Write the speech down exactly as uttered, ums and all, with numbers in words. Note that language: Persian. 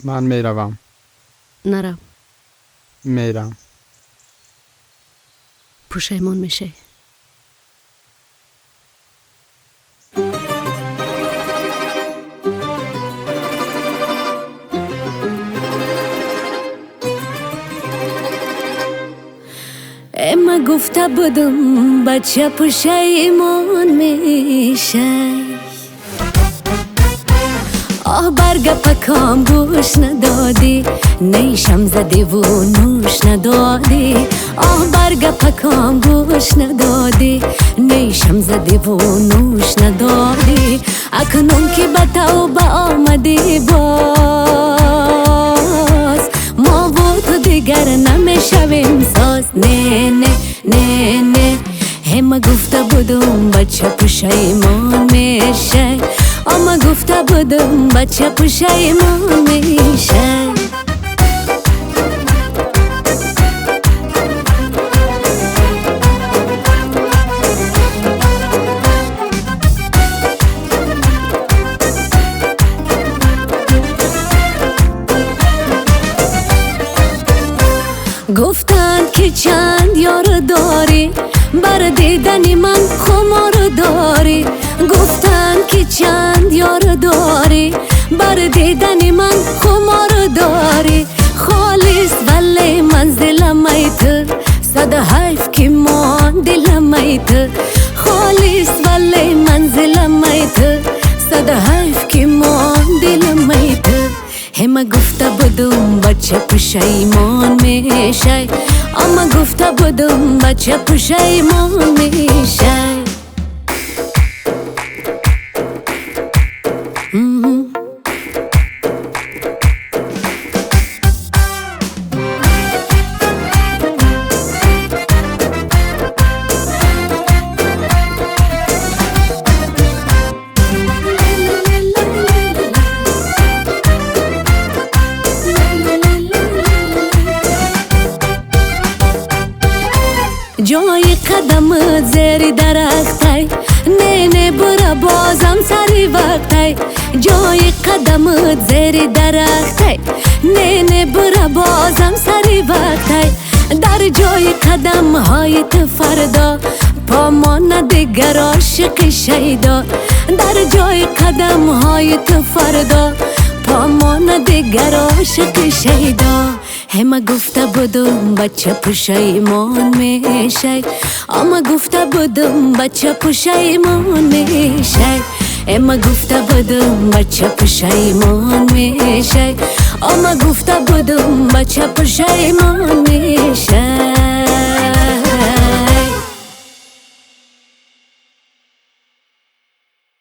من میروم. نرم. میرم. پشیمون میشه. اما گفته بودم بچه پشیمون میشه. آه برگه پکام گوش ندادی، نیشم زدی و نوش ندادی. آه برگه پکام گوش ندادی، نیشم زدی و نوش ندادی. اکنون که به توبه آمدی باز، ما و تو دیگر نمیشویم ساز. نه نه نه نه همه گفته بودم بچه پشیمون میشه. اما گفته بودم بچه پشیمون میشه. گفتند که چند یار داری، بر دیدنی من خمار داری. گفتند که چند یار داری، بر دیدنی من خمار داری. خالص ولی منزلم ایت، صد حیف که من دلم ایت. خالص ولی منزلم ایت، صد حیف که من دلم ایت. همه گفته بودم بچه پشیمون میشه. اما گفته بودم بچه پشیمون میشه. جای قدمت زیر درختای، نه نه برا بازم سری وقتای. جای قدمت زیر درختای، نه نه برا بازم سری وقتای. در جای قدم های تو فردا، پا ما دیگر عاشق شیدا. در جای قدم های تو فردا، پا ما دیگر عاشق شیدا. همه گفته بودم بچه پشیمون میشه. اما گفته بودم بچه پشیمون میشه. اما گفته بودم بچه پشیمون میشه. اما گفته بودم بچه پشیمون میشه.